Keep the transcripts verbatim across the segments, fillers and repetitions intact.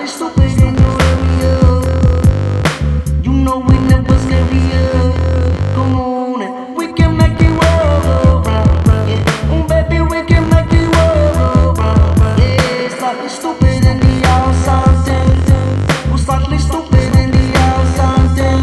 slightly stupid in your area. You know we never scary. Come on, and we can make it roll around. Yeah, oh baby, we can make it roll around. Yeah, slightly stupid in the outside. We're slightly stupid in the outside.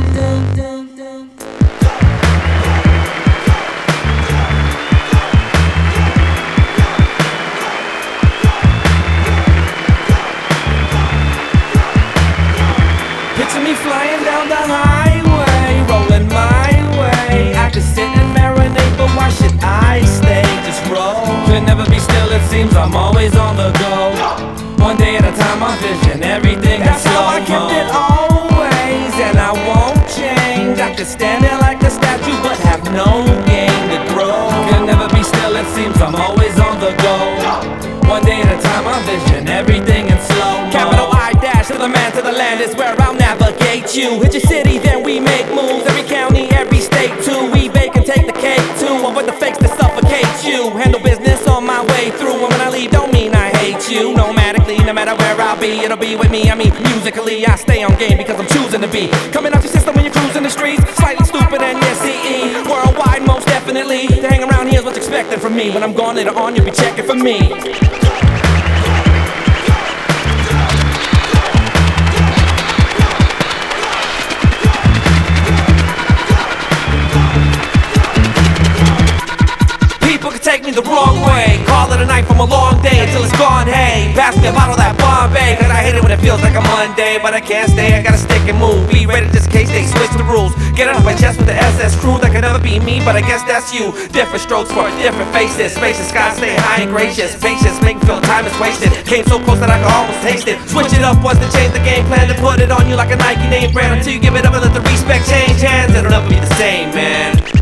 Picture me flying down the highway, rolling my way. I could sit and marinate, but why should I stay? Just roll. Could never be still, it seems I'm always on the go. One day at a time, my vision, everything that's how I kept it always, and I won't change. I could stand there like a statue, but have no game to grow. Could never be still, it seems I'm always on the go. One day at a time, my vision, everything in slow. Capital I dash to the man to the land is where I'll navigate you. Hit your city, then we make moves. Every county, every state too. We bake and take the cake too. Avoid the fakes that suffocate you. Handle business on my way through. And when I leave, don't mean I hate you. Nomadically, no matter where I'll be, it'll be with me. I mean, musically, I stay on game because I'm choosing to be. Coming out your system when you're cruising the streets. Slightly stupid and yes, C E. Worldwide, most definitely. To hang around here is what's expected from me. When I'm gone later on, you'll be checking for me. Take me the wrong way, call it a night from a long day until it's gone. Hey, pass me a bottle of that Bombay, cause I hate it when it feels like a Monday, but I can't stay, I gotta stick and move. Be ready just in case they switch the rules. Get it off my chest with the S S crew. That could never be me, but I guess that's you. Different strokes for different faces. Spacious skies stay high and gracious. Patience make me feel time is wasted. Came so close that I could almost taste it. Switch it up was to change the game plan, to put it on you like a Nike name brand. Until you give it up and let the respect change hands, it'll never be the same, man.